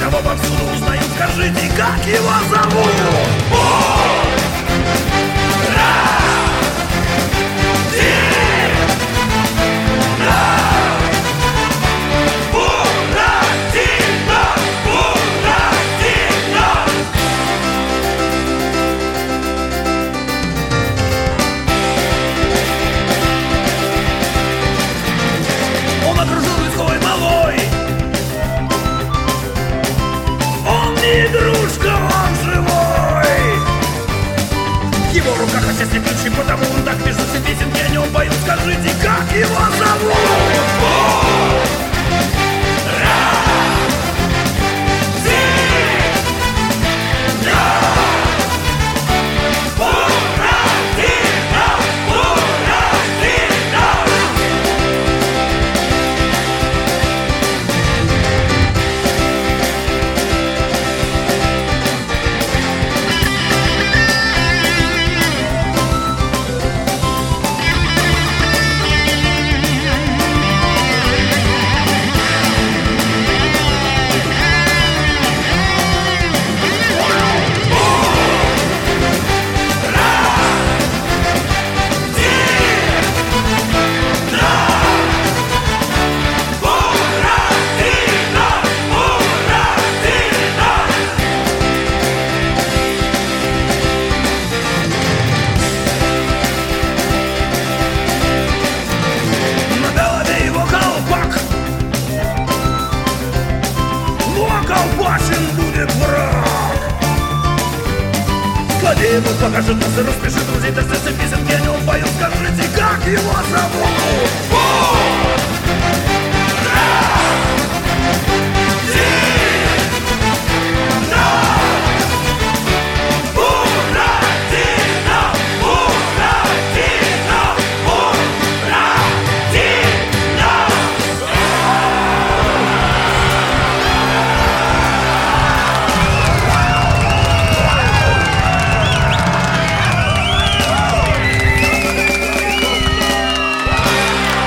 кого повсюду узнают. Скажите, как его зовут? Он окружен людской малой. Он не игрушка, он живой. В его руках отчасти ключи, потому он так пишет все песенки о нем поют. Скажите, как его зовут? Колбасин будет враг. Злодей ему покажет нас и распишет друзей. Так все песенки о нем поют. Скажите, как его зовут?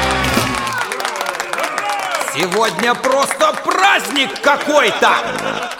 Сегодня просто праздник какой-то!